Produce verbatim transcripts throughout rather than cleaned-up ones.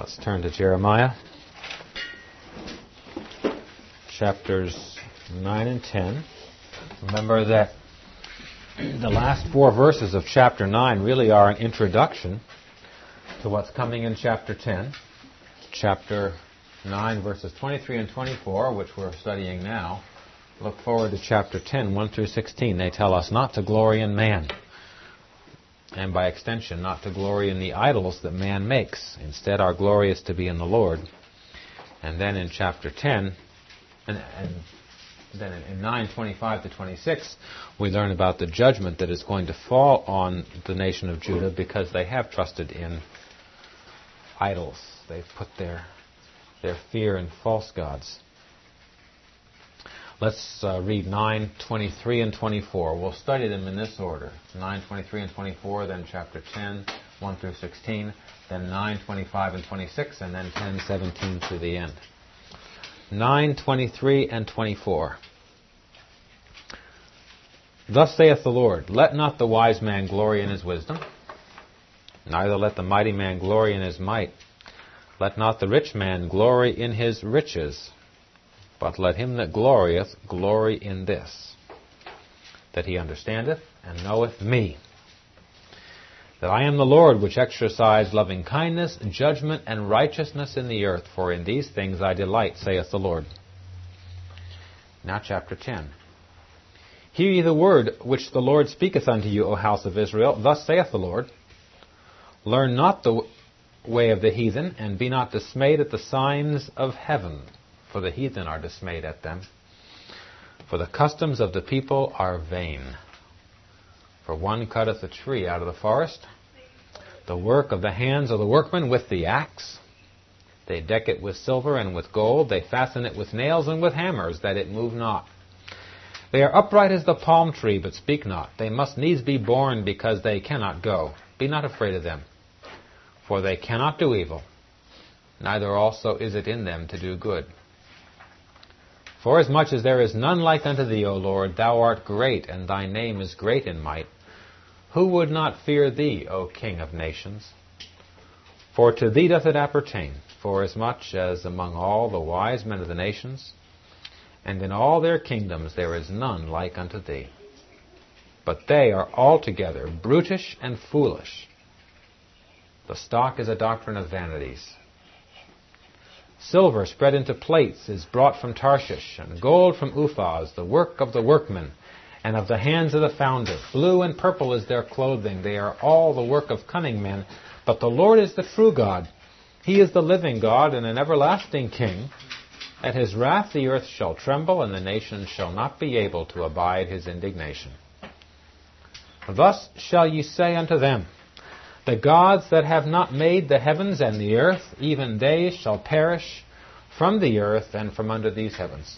Let's turn to Jeremiah, chapters nine and ten. Remember that the last four verses of chapter nine really are an introduction to what's coming in chapter ten. Chapter nine, verses twenty-three and twenty-four, which we're studying now, look forward to chapter ten, one through sixteen. They tell us not to glory in man, and by extension, not to glory in the idols that man makes. Instead, our glory is to be in the Lord. And then in chapter ten, and, and then in nine, twenty-five to twenty-six, we learn about the judgment that is going to fall on the nation of Judah because they have trusted in idols. They've put their, their fear in false gods. Let's uh, read nine, twenty-three, and twenty-four. We'll study them in this order. nine, twenty-three, and twenty-four, then chapter ten, one through sixteen, then nine, twenty-five, and twenty-six, and then ten, seventeen to the end. nine, twenty-three, and twenty-four. Thus saith the Lord, let not the wise man glory in his wisdom, neither let the mighty man glory in his might. Let not the rich man glory in his riches, but let him that glorieth glory in this, that he understandeth and knoweth me, that I am the Lord which exercise loving kindness, judgment, and righteousness in the earth, for in these things I delight, saith the Lord. Now chapter ten. Hear ye the word which the Lord speaketh unto you, O house of Israel. Thus saith the Lord, learn not the way of the heathen, and be not dismayed at the signs of heaven. For the heathen are dismayed at them. For the customs of the people are vain. For one cutteth a tree out of the forest, the work of the hands of the workmen with the axe. They deck it with silver and with gold. They fasten it with nails and with hammers, that it move not. They are upright as the palm tree, but speak not. They must needs be born, because they cannot go. Be not afraid of them, for they cannot do evil, neither also is it in them to do good. Forasmuch as there is none like unto thee, O Lord, thou art great, and thy name is great in might. Who would not fear thee, O King of nations? For to thee doth it appertain, forasmuch as among all the wise men of the nations, and in all their kingdoms there is none like unto thee. But they are altogether brutish and foolish. The stock is a doctrine of vanities. Silver spread into plates is brought from Tarshish, and gold from Uphaz, the work of the workmen, and of the hands of the founder. Blue and purple is their clothing. They are all the work of cunning men. But the Lord is the true God. He is the living God and an everlasting King. At his wrath the earth shall tremble, and the nations shall not be able to abide his indignation. Thus shall ye say unto them, the gods that have not made the heavens and the earth, even they shall perish from the earth and from under these heavens.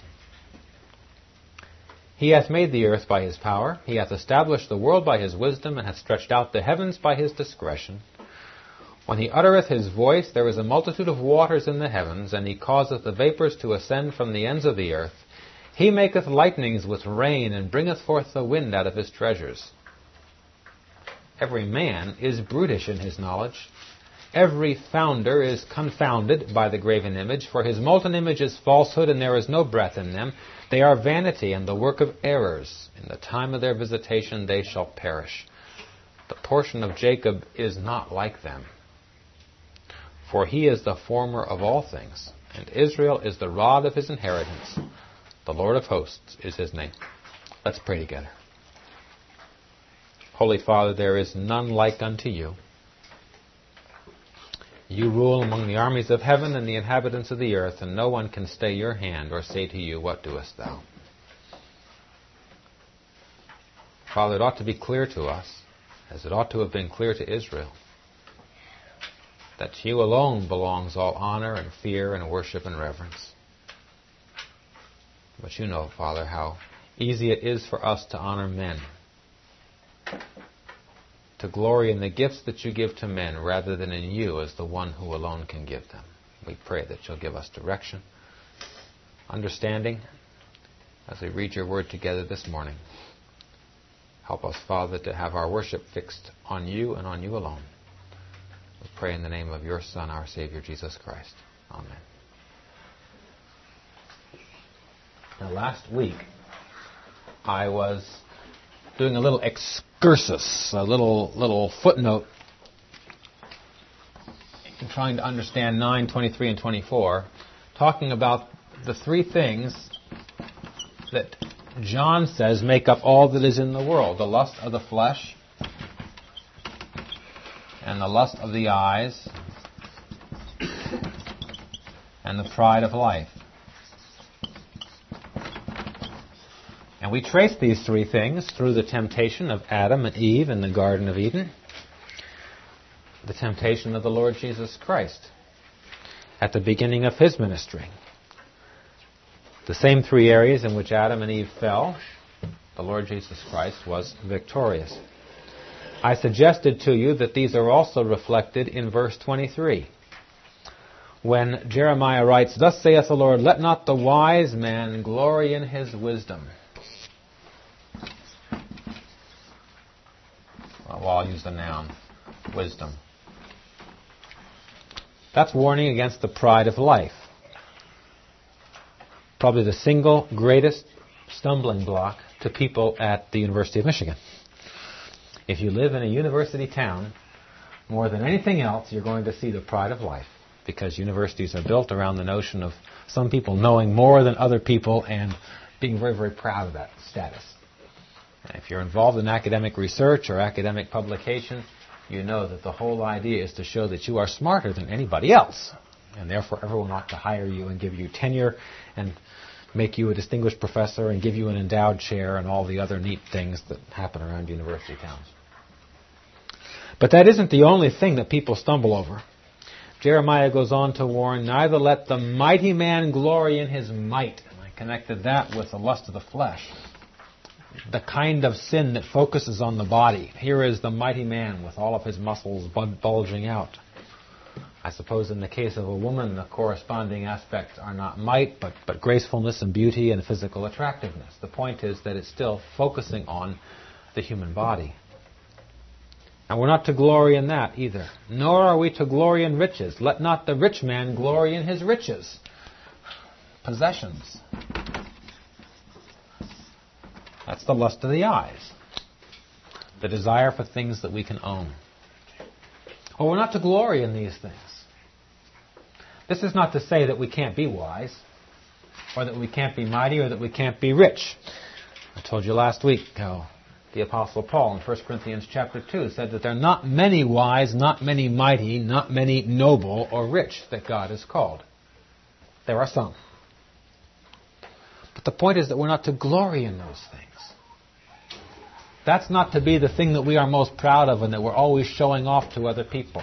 He hath made the earth by his power. He hath established the world by his wisdom, and hath stretched out the heavens by his discretion. When he uttereth his voice, there is a multitude of waters in the heavens, and he causeth the vapors to ascend from the ends of the earth. He maketh lightnings with rain, and bringeth forth the wind out of his treasures. Every man is brutish in his knowledge. Every founder is confounded by the graven image, for his molten image is falsehood, and there is no breath in them. They are vanity and the work of errors. In the time of their visitation they shall perish. The portion of Jacob is not like them, for he is the former of all things, and Israel is the rod of his inheritance. The Lord of hosts is his name. Let's pray together. Holy Father, there is none like unto you. You rule among the armies of heaven and the inhabitants of the earth, and no one can stay your hand or say to you, what doest thou? Father, it ought to be clear to us, as it ought to have been clear to Israel, that to you alone belongs all honor and fear and worship and reverence. But you know, Father, how easy it is for us to honor men, to glory in the gifts that you give to men rather than in you as the one who alone can give them. We pray that you'll give us direction, understanding, as we read your word together this morning. Help us, Father, to have our worship fixed on you and on you alone. We pray in the name of your Son, our Savior, Jesus Christ. Amen. Now, last week, I was doing a little excursus, a little little footnote, in trying to understand nine, twenty-three, and twenty-four, talking about the three things that John says make up all that is in the world: the lust of the flesh, and the lust of the eyes, and the pride of life. And we trace these three things through the temptation of Adam and Eve in the Garden of Eden, the temptation of the Lord Jesus Christ at the beginning of his ministry. The same three areas in which Adam and Eve fell, the Lord Jesus Christ was victorious. I suggested to you that these are also reflected in verse twenty-three, when Jeremiah writes, "Thus saith the Lord, let not the wise man glory in his wisdom." Well, I'll use the noun, wisdom. That's warning against the pride of life. Probably the single greatest stumbling block to people at the University of Michigan. If you live in a university town, more than anything else, you're going to see the pride of life, because universities are built around the notion of some people knowing more than other people and being very, very proud of that status. And if you're involved in academic research or academic publication, you know that the whole idea is to show that you are smarter than anybody else, and therefore everyone ought to hire you and give you tenure and make you a distinguished professor and give you an endowed chair and all the other neat things that happen around university towns. But that isn't the only thing that people stumble over. Jeremiah goes on to warn, neither let the mighty man glory in his might. And I connected that with the lust of the flesh, the kind of sin that focuses on the body. Here is the mighty man with all of his muscles bulging out. I suppose in the case of a woman, the corresponding aspects are not might, but, but gracefulness and beauty and physical attractiveness. The point is that it's still focusing on the human body. And we're not to glory in that either. Nor are we to glory in riches. Let not the rich man glory in his riches. Possessions. That's the lust of the eyes. The desire for things that we can own. Or we're not to glory in these things. This is not to say that we can't be wise, or that we can't be mighty, or that we can't be rich. I told you last week how the Apostle Paul in First Corinthians chapter two said that there are not many wise, not many mighty, not many noble or rich that God has called. There are some. But the point is that we're not to glory in those things. That's not to be the thing that we are most proud of and that we're always showing off to other people.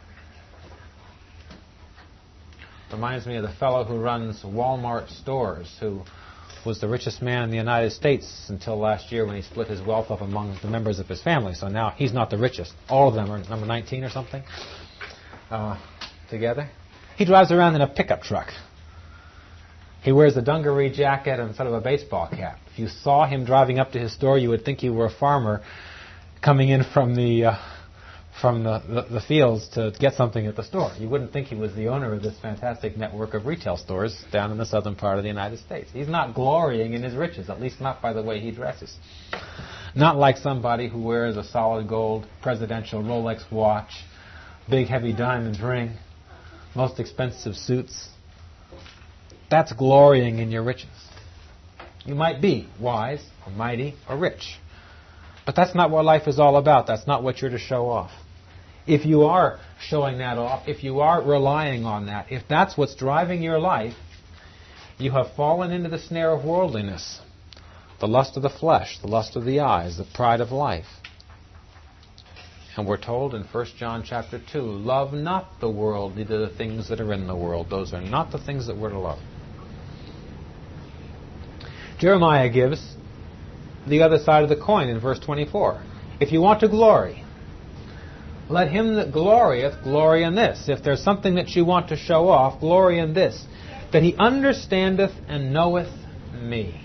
Reminds me of the fellow who runs Walmart stores, who was the richest man in the United States until last year when he split his wealth up among the members of his family. So now he's not the richest. All of them are number nineteen or something uh, together. He drives around in a pickup truck. He wears a dungaree jacket and sort of a baseball cap. If you saw him driving up to his store, you would think he were a farmer coming in from the uh, from the, the, the fields to get something at the store. You wouldn't think he was the owner of this fantastic network of retail stores down in the southern part of the United States. He's not glorying in his riches, at least not by the way he dresses. Not like somebody who wears a solid gold presidential Rolex watch, big heavy diamond ring, most expensive suits. That's glorying in your riches. You might be wise or mighty or rich, but that's not what life is all about. That's not what you're to show off. If you are showing that off, if you are relying on that, if that's what's driving your life, you have fallen into the snare of worldliness, the lust of the flesh, the lust of the eyes, the pride of life. And we're told in First John chapter two, love not the world, neither the things that are in the world. Those are not the things that we're to love. Jeremiah gives the other side of the coin in verse twenty-four. If you want to glory, let him that glorieth glory in this. If there's something that you want to show off, glory in this, that he understandeth and knoweth me.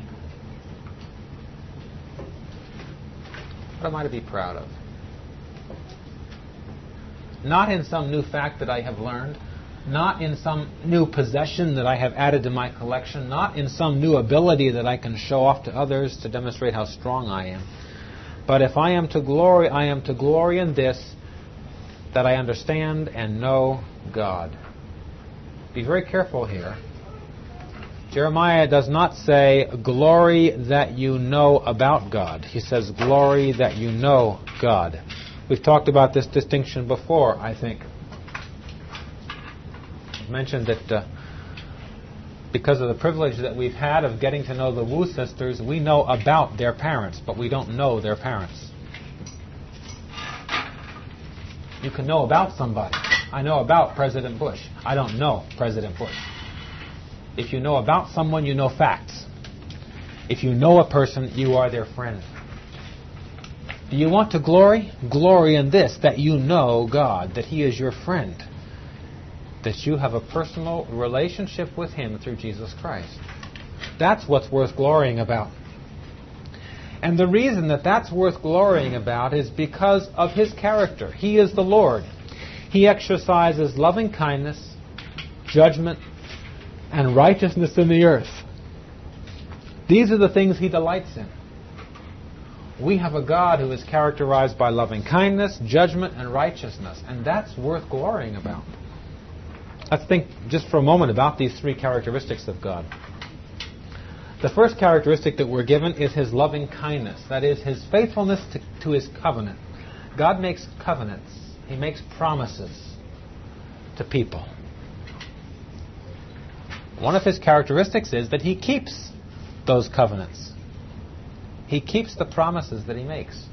What am I to be proud of? not in some new fact that I have learned, not in some new possession that I have added to my collection, not in some new ability that I can show off to others to demonstrate how strong I am. But if I am to glory, I am to glory in this, that I understand and know God. Be very careful here. Jeremiah does not say, glory that you know about God. He says, glory that you know God. We've talked about this distinction before, I think. I've mentioned that uh, because of the privilege that we've had of getting to know the Wu sisters, we know about their parents, but we don't know their parents. You can know about somebody. I know about President Bush. I don't know President Bush. If you know about someone, you know facts. If you know a person, you are their friend. Do you want to glory? Glory in this, that you know God, that He is your friend, that you have a personal relationship with Him through Jesus Christ. That's what's worth glorying about. And the reason that that's worth glorying about is because of His character. He is the Lord. He exercises loving kindness, judgment, and righteousness in the earth. These are the things He delights in. We have a God who is characterized by loving kindness, judgment, and righteousness, and that's worth glorying about. Let's think just for a moment about these three characteristics of God. The first characteristic that we're given is His loving kindness. That is, His faithfulness to, to His covenant. God makes covenants. He makes promises to people. One of His characteristics is that He keeps those covenants. He keeps the promises that He makes.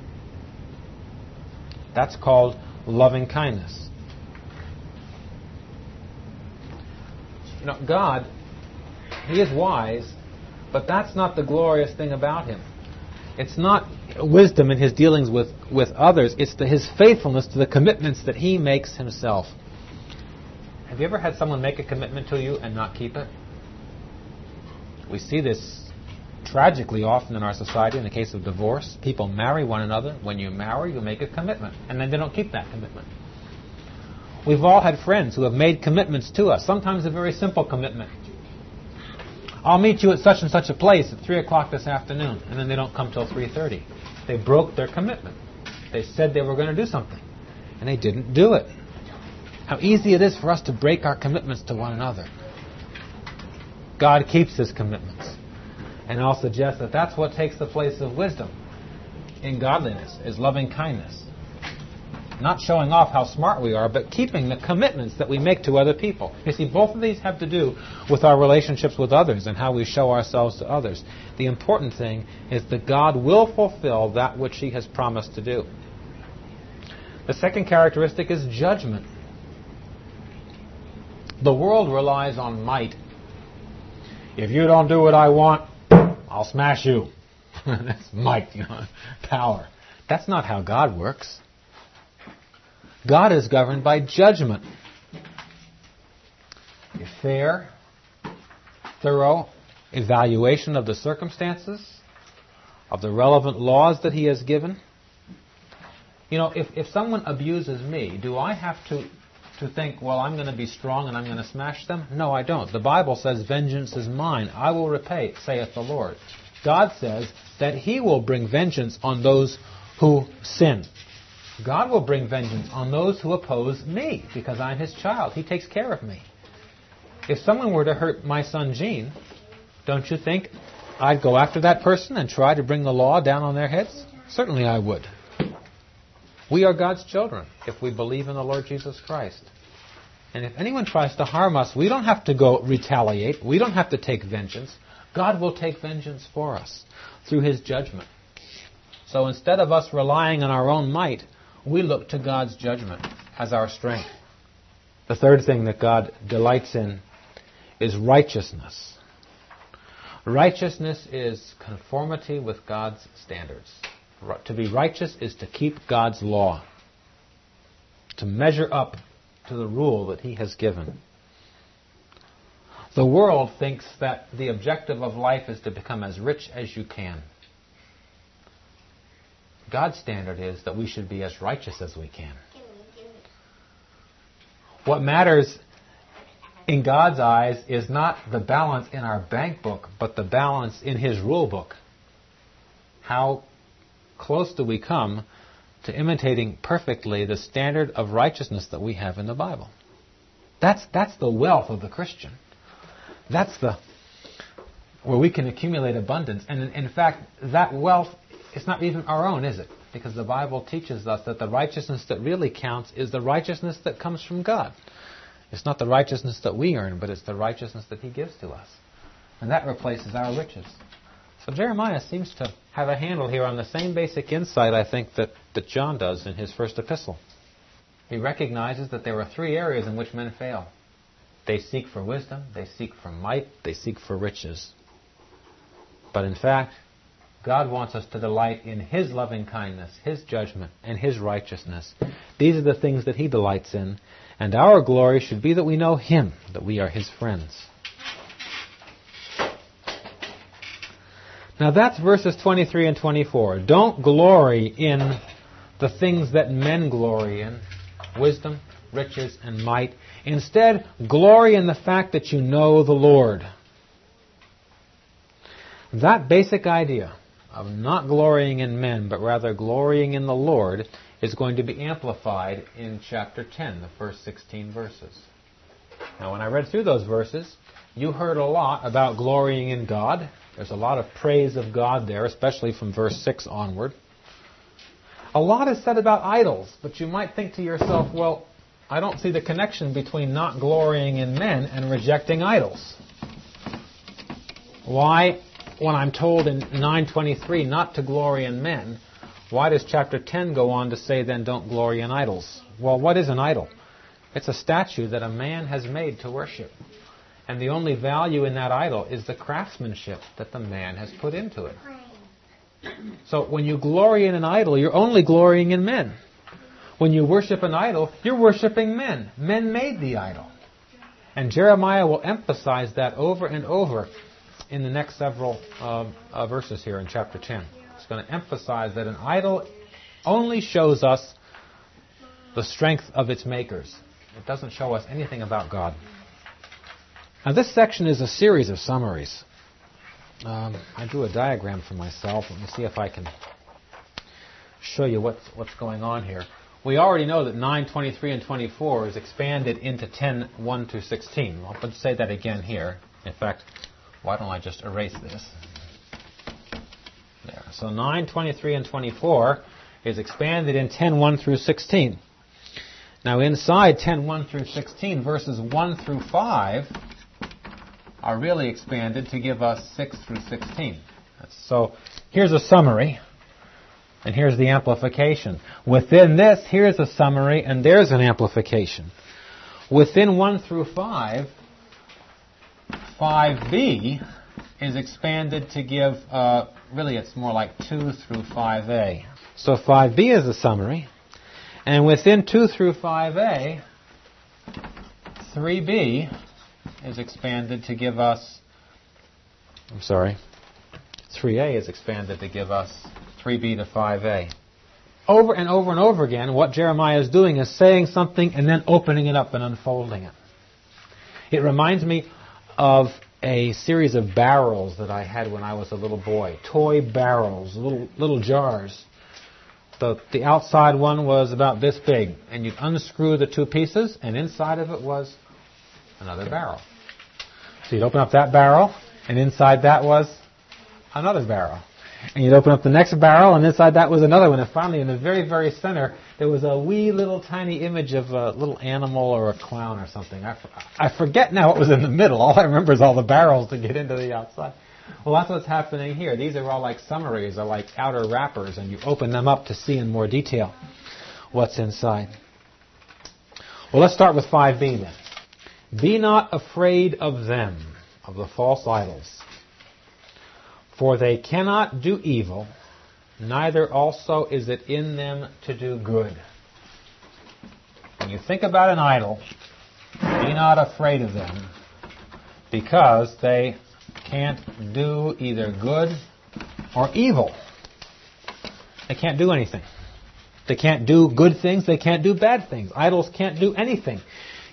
That's called loving kindness. You know, God, He is wise, but that's not the glorious thing about Him. It's not wisdom in His dealings with, with others. It's the, His faithfulness to the commitments that He makes Himself. Have you ever had someone make a commitment to you and not keep it? We see this tragically often in our society in the case of divorce. People marry one another. When you marry, you make a commitment, and then they don't keep that commitment. We've all had friends who have made commitments to us, sometimes a very simple commitment. I'll meet you at such and such a place at three o'clock this afternoon, and then they don't come till three thirty. They broke their commitment. They said they were going to do something, and they didn't do it. How easy it is for us to break our commitments to one another. God keeps His commitments. And I'll suggest that that's what takes the place of wisdom in godliness, is loving kindness. Not showing off how smart we are, but keeping the commitments that we make to other people. You see, both of these have to do with our relationships with others and how we show ourselves to others. The important thing is that God will fulfill that which He has promised to do. The second characteristic is judgment. The world relies on might. If you don't do what I want, I'll smash you. That's might, you know, power. That's not how God works. God is governed by judgment. A fair, thorough evaluation of the circumstances, of the relevant laws that He has given. You know, if, if someone abuses me, do I have to, to think, well, I'm going to be strong and I'm going to smash them? No, I don't. The Bible says, vengeance is mine. I will repay, saith the Lord. God says that He will bring vengeance on those who sin. God will bring vengeance on those who oppose me because I'm His child. He takes care of me. If someone were to hurt my son Gene, don't you think I'd go after that person and try to bring the law down on their heads? Certainly I would. We are God's children if we believe in the Lord Jesus Christ. And if anyone tries to harm us, we don't have to go retaliate. We don't have to take vengeance. God will take vengeance for us through His judgment. So instead of us relying on our own might, we look to God's judgment as our strength. The third thing that God delights in is righteousness. Righteousness is conformity with God's standards. To be righteous is to keep God's law, to measure up to the rule that He has given. The world thinks that the objective of life is to become as rich as you can. God's standard is that we should be as righteous as we can. What matters in God's eyes is not the balance in our bank book, but the balance in His rule book. How close do we come to imitating perfectly the standard of righteousness that we have in the Bible? That's that's the wealth of the Christian. That's the where we can accumulate abundance. And in, in fact, that wealth is not even our own, is it? Because the Bible teaches us that the righteousness that really counts is the righteousness that comes from God. It's not the righteousness that we earn, but it's the righteousness that He gives to us. And that replaces our riches. So Jeremiah seems to have a handle here on the same basic insight, I think, that, that John does in his first epistle. He recognizes that there are three areas in which men fail. They seek for wisdom, they seek for might, they seek for riches. But in fact, God wants us to delight in His loving kindness, His judgment, and His righteousness. These are the things that He delights in. And our glory should be that we know Him, that we are His friends. Now that's verses twenty-three and twenty-four. Don't glory in the things that men glory in, wisdom, riches, and might. Instead, glory in the fact that you know the Lord. That basic idea of not glorying in men, but rather glorying in the Lord, is going to be amplified in chapter ten, the first sixteen verses. Now, when I read through those verses, you heard a lot about glorying in God. There's a lot of praise of God there, especially from verse six onward. A lot is said about idols, but you might think to yourself, well, I don't see the connection between not glorying in men and rejecting idols. Why, when I'm told in nine twenty-three not to glory in men, why does chapter ten go on to say then don't glory in idols? Well, what is an idol? It's a statue that a man has made to worship. And the only value in that idol is the craftsmanship that the man has put into it. So when you glory in an idol, you're only glorying in men. When you worship an idol, you're worshiping men. Men made the idol. And Jeremiah will emphasize that over and over in the next several uh, uh, verses here in chapter ten. It's going to emphasize that an idol only shows us the strength of its makers. It doesn't show us anything about God. Now this section is a series of summaries. Um, I drew a diagram for myself. Let me see if I can show you what's, what's going on here. We already know that nine, twenty-three, and twenty-four is expanded into ten, one through sixteen. I'll say that again here. In fact, why don't I just erase this? There. So nine, twenty-three, and twenty-four is expanded in ten, one through sixteen. Now inside ten, one through sixteen, verses one through five are really expanded to give us six through sixteen. So here's a summary, and here's the amplification. Within this, here's a summary, and there's an amplification. Within one through five, five b is expanded to give, uh, really it's more like two through five a. So five b is the summary, and within two through five a, three b is expanded to give us, I'm sorry, three a is expanded to give us three b to five a. Over and over and over again, what Jeremiah is doing is saying something and then opening it up and unfolding it. It reminds me of a series of barrels that I had when I was a little boy. Toy barrels, little little jars. The, the outside one was about this big, and you'd unscrew the two pieces, and inside of it was another barrel. So you'd open up that barrel, and inside that was another barrel. And you'd open up the next barrel, and inside that was another one. And finally, in the very, very center, there was a wee little tiny image of a little animal or a clown or something. I, I forget now what was in the middle. All I remember is all the barrels to get into the outside. Well, that's what's happening here. These are all like summaries, or like outer wrappers, and you open them up to see in more detail what's inside. Well, let's start with five b then. Be not afraid of them, of the false idols, for they cannot do evil, neither also is it in them to do good. When you think about an idol, be not afraid of them, because they can't do either good or evil. They can't do anything. They can't do good things, they can't do bad things. Idols can't do anything.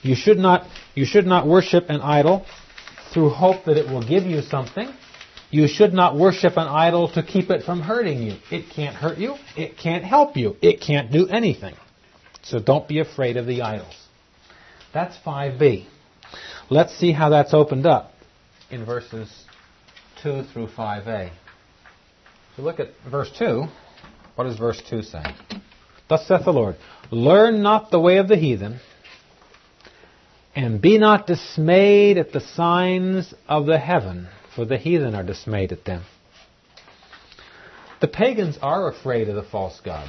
You should not, you should not worship an idol through hope that it will give you something. You should not worship an idol to keep it from hurting you. It can't hurt you. It can't help you. It can't do anything. So don't be afraid of the idols. That's five b. Let's see how that's opened up in verses two through five a. So look at verse two. What does verse two say? Thus saith the Lord, learn not the way of the heathen, and be not dismayed at the signs of the heaven, for the heathen are dismayed at them. The pagans are afraid of the false gods.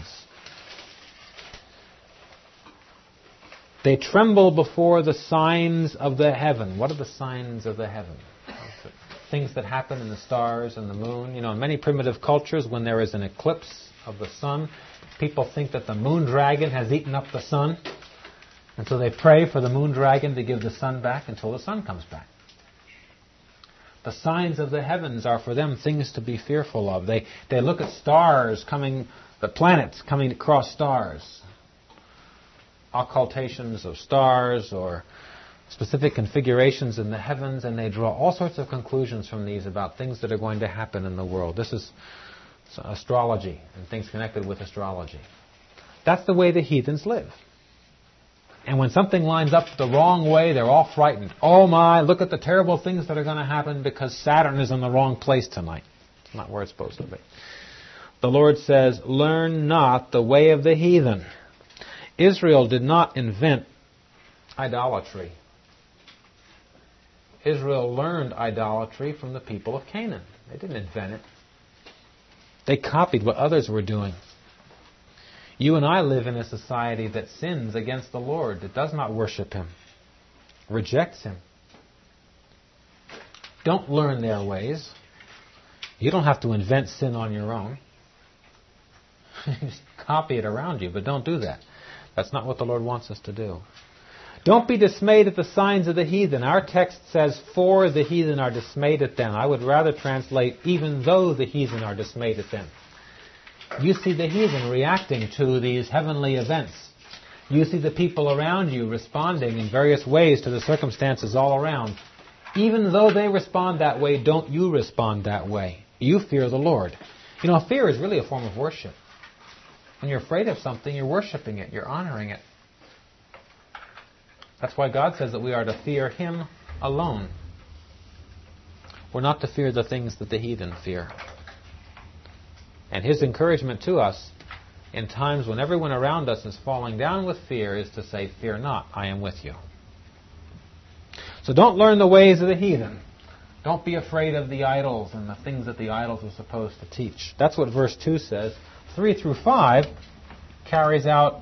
They tremble before the signs of the heaven. What are the signs of the heaven? Things that happen in the stars and the moon. You know, in many primitive cultures, when there is an eclipse of the sun, people think that the moon dragon has eaten up the sun. And so they pray for the moon dragon to give the sun back until the sun comes back. The signs of the heavens are for them things to be fearful of. They they look at stars coming, the planets coming across stars. Occultations of stars or specific configurations in the heavens, and they draw all sorts of conclusions from these about things that are going to happen in the world. This is astrology and things connected with astrology. That's the way the heathens live. And when something lines up the wrong way, they're all frightened. Oh my, look at the terrible things that are going to happen because Saturn is in the wrong place tonight. It's not where it's supposed to be. The Lord says, learn not the way of the heathen. Israel did not invent idolatry. Israel learned idolatry from the people of Canaan. They didn't invent it. They copied what others were doing. You and I live in a society that sins against the Lord, that does not worship Him, rejects Him. Don't learn their ways. You don't have to invent sin on your own. Just copy it around you, but don't do that. That's not what the Lord wants us to do. Don't be dismayed at the signs of the heathen. Our text says, for the heathen are dismayed at them. I would rather translate, even though the heathen are dismayed at them. You see the heathen reacting to these heavenly events. You see the people around you responding in various ways to the circumstances all around. Even though they respond that way, don't you respond that way. You fear the Lord. You know, fear is really a form of worship. When you're afraid of something, you're worshiping it. You're honoring it. That's why God says that we are to fear Him alone. We're not to fear the things that the heathen fear. And His encouragement to us in times when everyone around us is falling down with fear is to say, fear not, I am with you. So don't learn the ways of the heathen. Don't be afraid of the idols and the things that the idols are supposed to teach. That's what verse two says. three through five carries out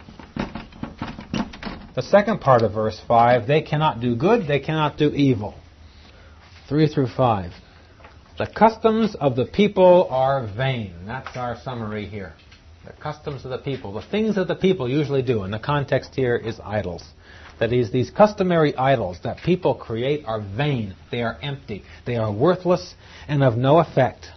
the second part of verse five. They cannot do good, they cannot do evil. three through five. The customs of the people are vain. That's our summary here. The customs of the people. The things that the people usually do. And the context here is idols. That is, these customary idols that people create are vain. They are empty. They are worthless and of no effect.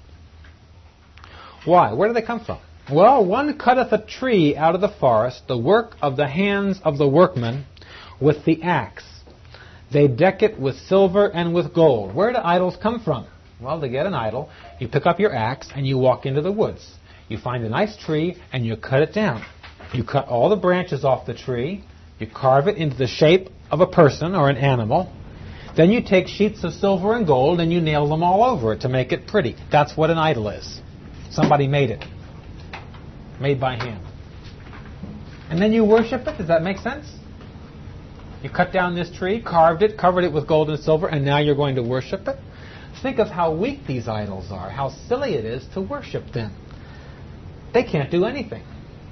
Why? Where do they come from? Well, one cutteth a tree out of the forest, the work of the hands of the workman, with the axe. They deck it with silver and with gold. Where do idols come from? Well, to get an idol, you pick up your axe and you walk into the woods. You find a nice tree and you cut it down. You cut all the branches off the tree. You carve it into the shape of a person or an animal. Then you take sheets of silver and gold and you nail them all over it to make it pretty. That's what an idol is. Somebody made it. Made by hand. And then you worship it. Does that make sense? You cut down this tree, carved it, covered it with gold and silver, and now you're going to worship it? Think of how weak these idols are, how silly it is to worship them. They can't do anything.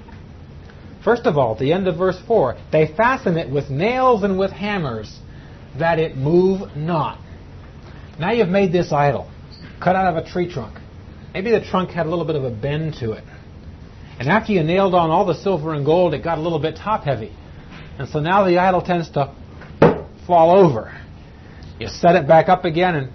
First of all, at the end of verse four, they fasten it with nails and with hammers, that it move not. Now you've made this idol, cut out of a tree trunk. Maybe the trunk had a little bit of a bend to it. And after you nailed on all the silver and gold, it got a little bit top-heavy. And so now the idol tends to fall over. You set it back up again and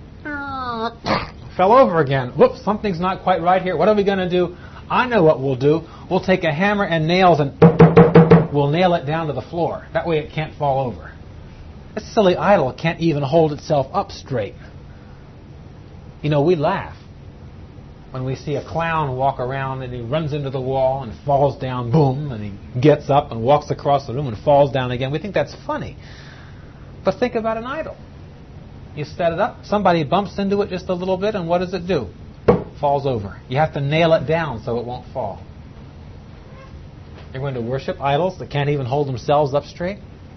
fell over again. Whoops, something's not quite right here. What are we going to do? I know what we'll do. We'll take a hammer and nails and we'll nail it down to the floor. That way it can't fall over. This silly idol can't even hold itself up straight. You know, we laugh when we see a clown walk around and he runs into the wall and falls down, boom, and he gets up and walks across the room and falls down again. We think that's funny. But think about an idol. You set it up, somebody bumps into it just a little bit, and what does it do? Falls over. You have to nail it down so it won't fall. You're going to worship idols that can't even hold themselves up straight?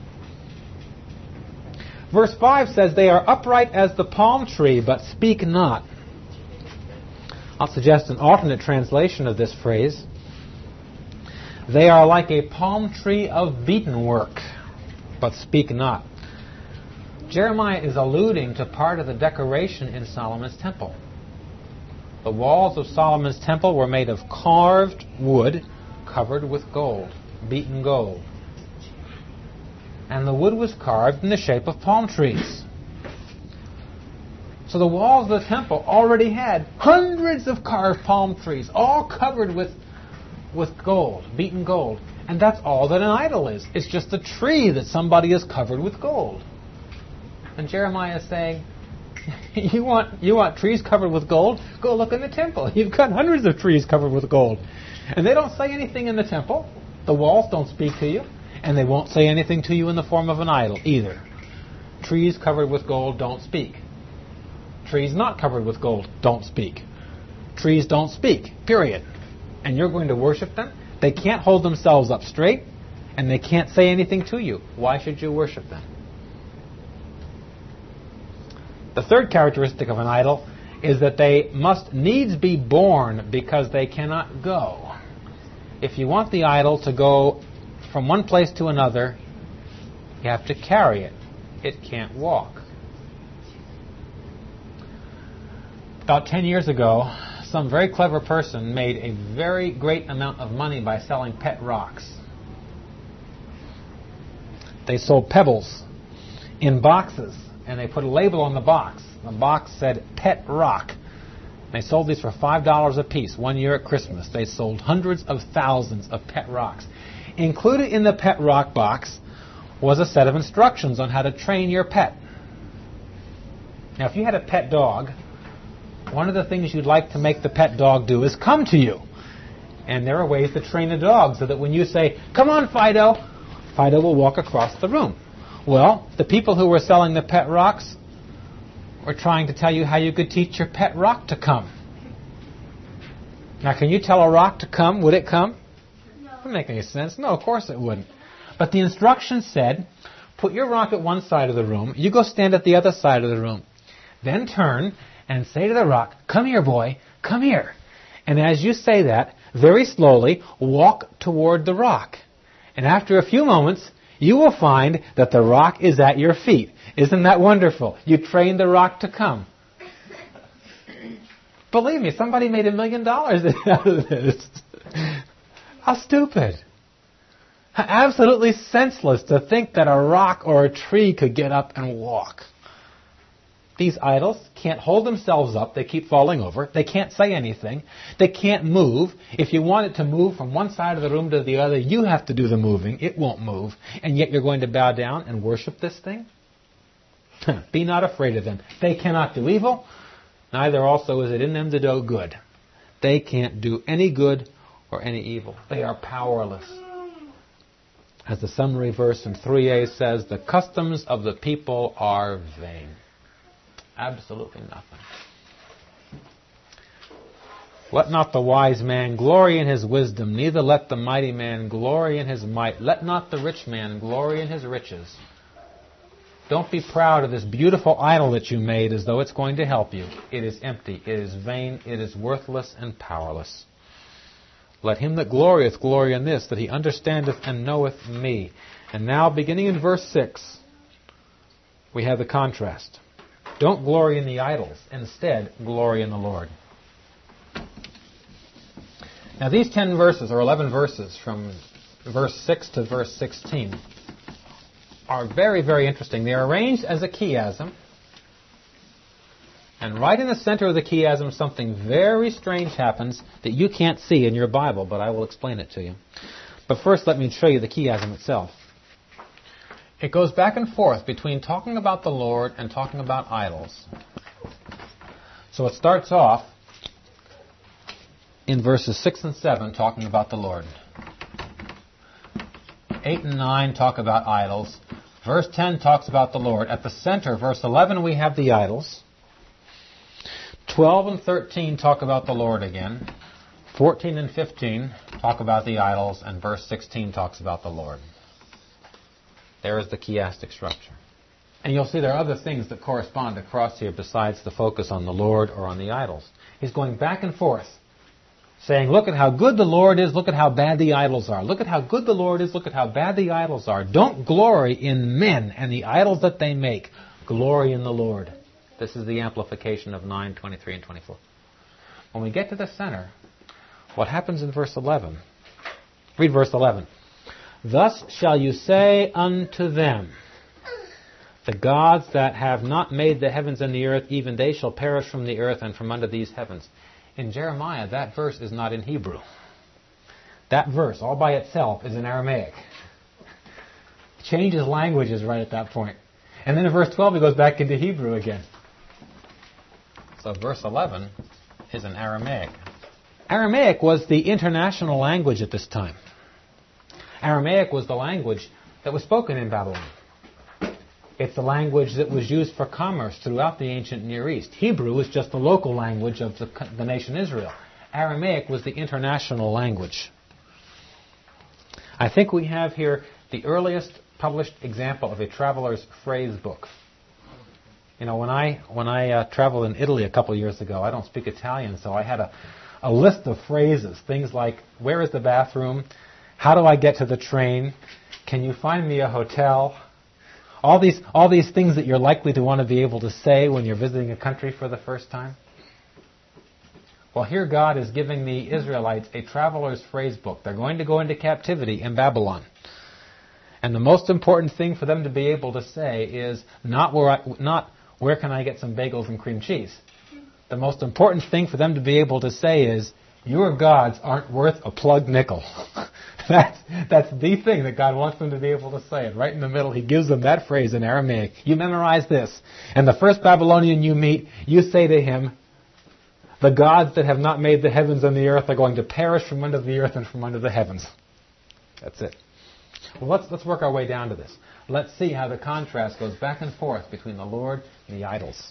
Verse five says, they are upright as the palm tree, but speak not. I'll suggest an alternate translation of this phrase. They are like a palm tree of beaten work, but speak not. Jeremiah is alluding to part of the decoration in Solomon's temple. The walls of Solomon's temple were made of carved wood covered with gold, beaten gold. And the wood was carved in the shape of palm trees. So the walls of the temple already had hundreds of carved palm trees, all covered with, with gold, beaten gold. And that's all that an idol is. It's just a tree that somebody has covered with gold. And Jeremiah is saying, you want, you want trees covered with gold? Go look in the temple. You've got hundreds of trees covered with gold. And they don't say anything in the temple. The walls don't speak to you. And they won't say anything to you in the form of an idol either. Trees covered with gold don't speak. Trees not covered with gold don't speak. Trees don't speak, period. And you're going to worship them? They can't hold themselves up straight, and they can't say anything to you. Why should you worship them? The third characteristic of an idol is that they must needs be born because they cannot go. If you want the idol to go from one place to another, you have to carry it. It can't walk. About ten years ago, some very clever person made a very great amount of money by selling pet rocks. They sold pebbles in boxes, and they put a label on the box. The box said Pet Rock. They sold these for five dollars a piece. One year at Christmas, they sold hundreds of thousands of pet rocks. Included in the pet rock box was a set of instructions on how to train your pet. Now, if you had a pet dog, one of the things you'd like to make the pet dog do is come to you. And there are ways to train a dog so that when you say, "Come on, Fido," Fido will walk across the room. Well, the people who were selling the pet rocks were trying to tell you how you could teach your pet rock to come. Now, can you tell a rock to come? Would it come? No. It wouldn't make any sense. No, of course it wouldn't. But the instructions said, put your rock at one side of the room, you go stand at the other side of the room. Then turn and say to the rock, "Come here, boy, come here." And as you say that, very slowly walk toward the rock. And after a few moments, you will find that the rock is at your feet. Isn't that wonderful? You trained the rock to come. Believe me, somebody made a million dollars out of this. How stupid. Absolutely senseless to think that a rock or a tree could get up and walk. These idols can't hold themselves up. They keep falling over. They can't say anything. They can't move. If you want it to move from one side of the room to the other, you have to do the moving. It won't move. And yet you're going to bow down and worship this thing? Be not afraid of them. They cannot do evil. Neither also is it in them to do good. They can't do any good or any evil. They are powerless. As the summary verse in three A says, the customs of the people are vain. Absolutely nothing. Let not the wise man glory in his wisdom, neither let the mighty man glory in his might. Let not the rich man glory in his riches. Don't be proud of this beautiful idol that you made as though it's going to help you. It is empty, it is vain, it is worthless and powerless. Let him that glorieth glory in this, that he understandeth and knoweth me. And now, beginning in verse six, we have the contrast. Don't glory in the idols. Instead, glory in the Lord. Now these ten verses, or eleven verses, from verse six to verse sixteen, are very, very interesting. They are arranged as a chiasm. And right in the center of the chiasm, something very strange happens that you can't see in your Bible, but I will explain it to you. But first, let me show you the chiasm itself. It goes back and forth between talking about the Lord and talking about idols. So it starts off in verses six and seven talking about the Lord. eight and nine talk about idols. Verse ten talks about the Lord. At the center, verse eleven, we have the idols. twelve and thirteen talk about the Lord again. fourteen and fifteen talk about the idols. And verse sixteen talks about the Lord. There is the chiastic structure. And you'll see there are other things that correspond across here besides the focus on the Lord or on the idols. He's going back and forth, saying, look at how good the Lord is, look at how bad the idols are. Look at how good the Lord is, look at how bad the idols are. Don't glory in men and the idols that they make. Glory in the Lord. This is the amplification of nine, twenty-three, and twenty-four. When we get to the center, what happens in verse eleven? Read verse eleven. Thus shall you say unto them, the gods that have not made the heavens and the earth, even they shall perish from the earth and from under these heavens. In Jeremiah, that verse is not in Hebrew. That verse, all by itself, is in Aramaic. Changes languages right at that point. And then in verse twelve, he goes back into Hebrew again. So verse eleven is in Aramaic. Aramaic was the international language at this time. Aramaic was the language that was spoken in Babylon. It's the language that was used for commerce throughout the ancient Near East. Hebrew was just the local language of the, the nation Israel. Aramaic was the international language. I think we have here the earliest published example of a traveler's phrase book. You know, when I when I uh, traveled in Italy a couple of years ago, I don't speak Italian, so I had a, a list of phrases, things like, where is the bathroom? How do I get to the train? Can you find me a hotel? All these, all these things that you're likely to want to be able to say when you're visiting a country for the first time. Well, here God is giving the Israelites a traveler's phrase book. They're going to go into captivity in Babylon. And the most important thing for them to be able to say is not where, I, not where can I get some bagels and cream cheese. The most important thing for them to be able to say is, your gods aren't worth a plug nickel. That's, that's the thing that God wants them to be able to say. And right in the middle, he gives them that phrase in Aramaic. You memorize this. And the first Babylonian you meet, you say to him, the gods that have not made the heavens and the earth are going to perish from under the earth and from under the heavens. That's it. Well, let's, let's work our way down to this. Let's see how the contrast goes back and forth between the Lord and the idols.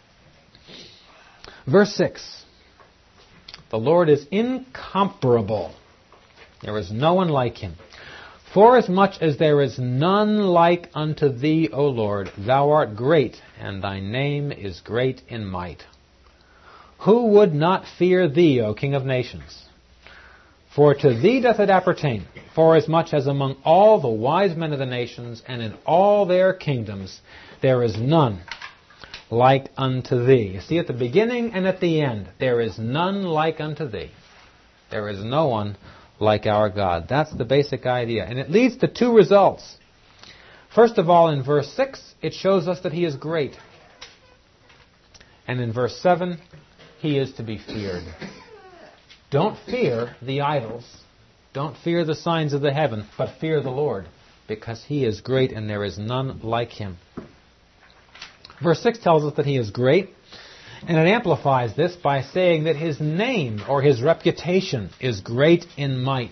Verse six. The Lord is incomparable. There is no one like him. Forasmuch as there is none like unto thee, O Lord, thou art great, and thy name is great in might. Who would not fear thee, O King of nations? For to thee doth it appertain, forasmuch as among all the wise men of the nations, and in all their kingdoms, there is none like unto thee. You see, at the beginning and at the end, there is none like unto thee. There is no one like our God. That's the basic idea. And it leads to two results. First of all, in verse six, it shows us that he is great. And in verse seven, he is to be feared. Don't fear the idols. Don't fear the signs of the heaven, but fear the Lord, because he is great and there is none like him. Verse six tells us that he is great, and it amplifies this by saying that his name or his reputation is great in might.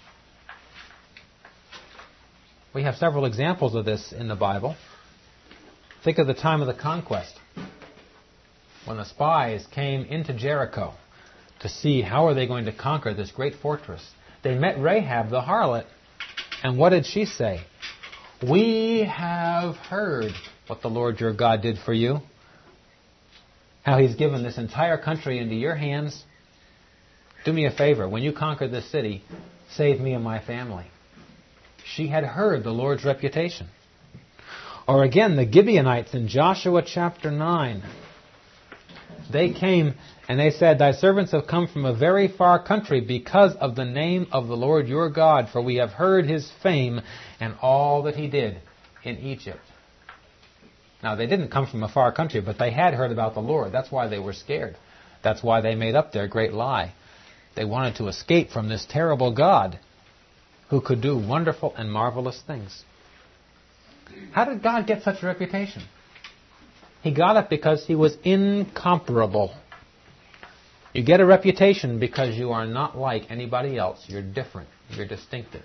We have several examples of this in the Bible. Think of the time of the conquest, when the spies came into Jericho to see how are they going to conquer this great fortress. They met Rahab the harlot, and what did she say? We have heard what the Lord your God did for you, how he's given this entire country into your hands. Do me a favor, when you conquer this city, save me and my family. She had heard the Lord's reputation. Or again, the Gibeonites in Joshua chapter nine. They came and they said, thy servants have come from a very far country because of the name of the Lord your God, for we have heard his fame and all that he did in Egypt. Now, they didn't come from a far country, but they had heard about the Lord. That's why they were scared. That's why they made up their great lie. They wanted to escape from this terrible God who could do wonderful and marvelous things. How did God get such a reputation? He got it because he was incomparable. You get a reputation because you are not like anybody else. You're different. You're distinctive.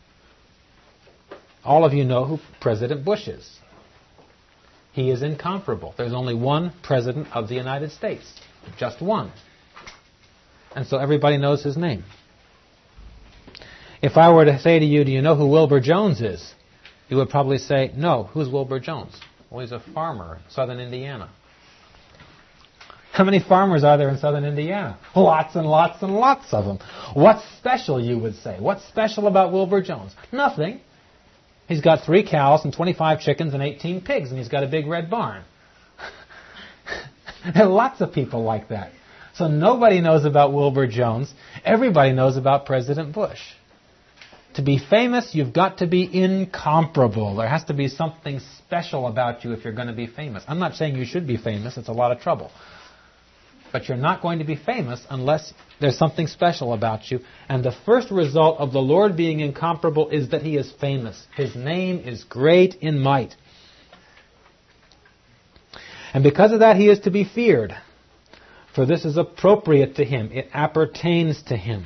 All of you know who President Bush is. He is incomparable. There's only one President of the United States. Just one. And so everybody knows his name. If I were to say to you, do you know who Wilbur Jones is? You would probably say, no, who's Wilbur Jones? Well, he's a farmer in southern Indiana. How many farmers are there in southern Indiana? Lots and lots and lots of them. What's special, you would say? What's special about Wilbur Jones? Nothing. He's got three cows and twenty-five chickens and eighteen pigs, and he's got a big red barn. There are lots of people like that. So nobody knows about Wilbur Jones. Everybody knows about President Bush. To be famous, you've got to be incomparable. There has to be something special about you if you're going to be famous. I'm not saying you should be famous. It's a lot of trouble. But you're not going to be famous unless there's something special about you. And the first result of the Lord being incomparable is that he is famous. His name is great in might. And because of that, he is to be feared. For this is appropriate to him. It appertains to him.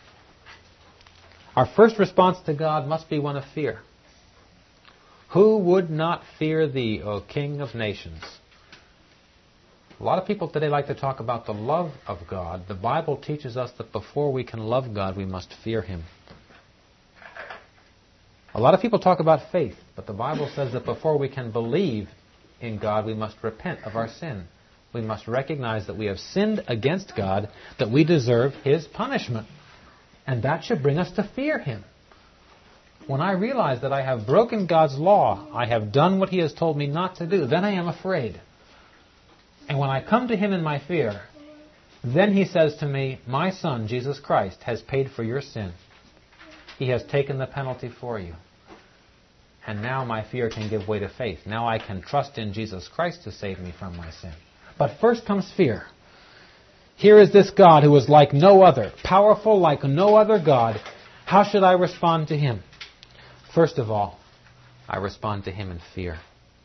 Our first response to God must be one of fear. Who would not fear thee, O King of nations? A lot of people today like to talk about the love of God. The Bible teaches us that before we can love God, we must fear him. A lot of people talk about faith, but the Bible says that before we can believe in God, we must repent of our sin. We must recognize that we have sinned against God, that we deserve his punishment. And that should bring us to fear him. When I realize that I have broken God's law, I have done what he has told me not to do, then I am afraid. And when I come to him in my fear, then he says to me, my Son, Jesus Christ, has paid for your sin. He has taken the penalty for you. And now my fear can give way to faith. Now I can trust in Jesus Christ to save me from my sin. But first comes fear. Here is this God who is like no other, powerful like no other God. How should I respond to him? First of all, I respond to him in fear.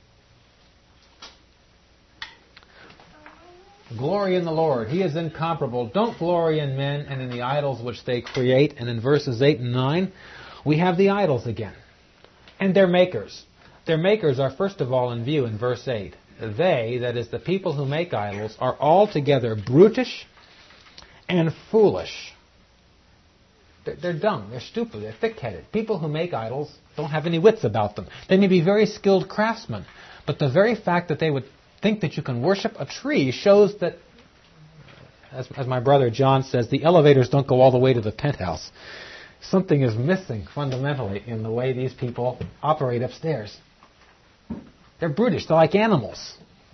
Glory in the Lord. He is incomparable. Don't glory in men and in the idols which they create. And in verses eight and nine, we have the idols again. And their makers. Their makers are first of all in view in verse eight. They, that is the people who make idols, are altogether brutish and foolish. They're, they're dumb, they're stupid, they're thick-headed. People who make idols don't have any wits about them. They may be very skilled craftsmen, but the very fact that they would think that you can worship a tree shows that, as, as my brother John says, the elevators don't go all the way to the penthouse. Something is missing fundamentally in the way these people operate upstairs. They're brutish. They're like animals.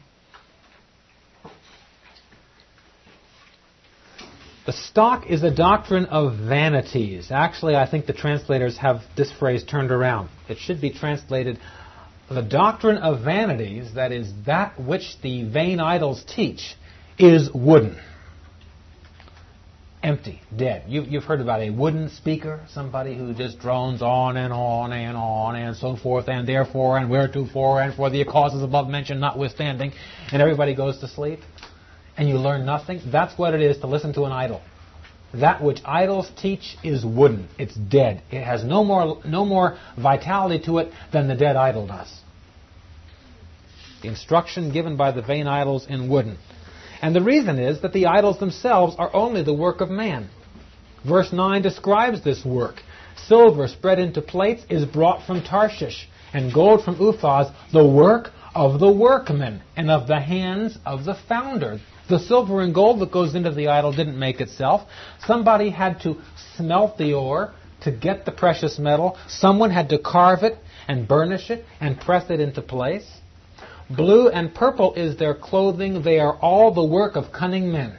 The stock is a doctrine of vanities. Actually, I think the translators have this phrase turned around. It should be translated, the doctrine of vanities, that is, that which the vain idols teach, is wooden. Empty, dead. You, you've heard about a wooden speaker, somebody who just drones on and on and on and so forth, and therefore, and wheretofore, and for the causes above mentioned notwithstanding, and everybody goes to sleep, and you learn nothing. That's what it is to listen to an idol. That which idols teach is wooden. It's dead. It has no more, no more vitality to it than the dead idol does. The instruction given by the vain idols in wooden. And the reason is that the idols themselves are only the work of man. Verse nine describes this work. Silver spread into plates is brought from Tarshish, and gold from Uphaz, the work of the workman and of the hands of the founder. The silver and gold that goes into the idol didn't make itself. Somebody had to smelt the ore to get the precious metal. Someone had to carve it and burnish it and press it into place. Blue and purple is their clothing. They are all the work of cunning men.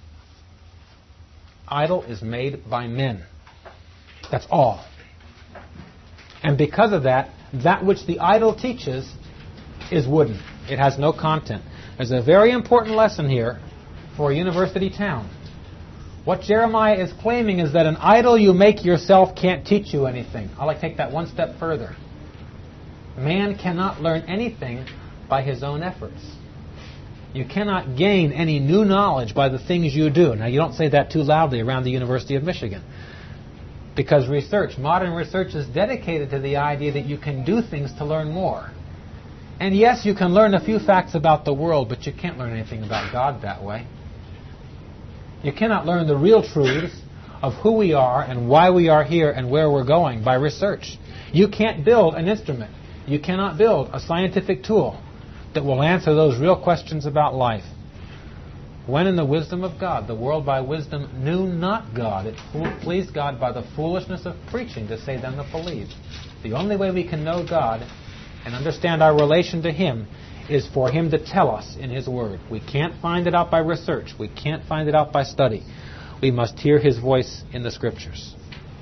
Idol is made by men. That's all. And because of that, that which the idol teaches is wooden. It has no content. There's a very important lesson here for a university town. What Jeremiah is claiming is that an idol you make yourself can't teach you anything. I'll like take that one step further. Man cannot learn anything by his own efforts. You cannot gain any new knowledge by the things you do. Now, you don't say that too loudly around the University of Michigan. Because research, modern research, is dedicated to the idea that you can do things to learn more. And yes, you can learn a few facts about the world, but you can't learn anything about God that way. You cannot learn the real truths of who we are and why we are here and where we're going by research. You can't build an instrument. You cannot build a scientific tool that will answer those real questions about life. When in the wisdom of God, the world by wisdom knew not God. It pleased God by the foolishness of preaching to save them that believe. The only way we can know God and understand our relation to Him is for Him to tell us in His Word. We can't find it out by research. We can't find it out by study. We must hear His voice in the Scriptures.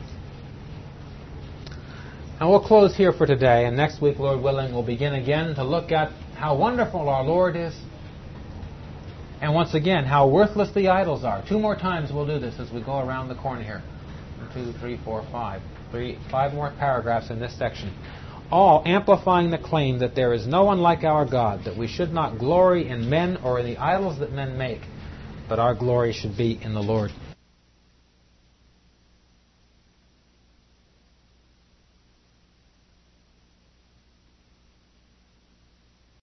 And we'll close here for today, and next week, Lord willing, we'll begin again to look at how wonderful our Lord is, and once again, how worthless the idols are. Two more times we'll do this as we go around the corner here. Two, three, four, five. Three, five more paragraphs in this section. All amplifying the claim that there is no one like our God, that we should not glory in men or in the idols that men make, but our glory should be in the Lord.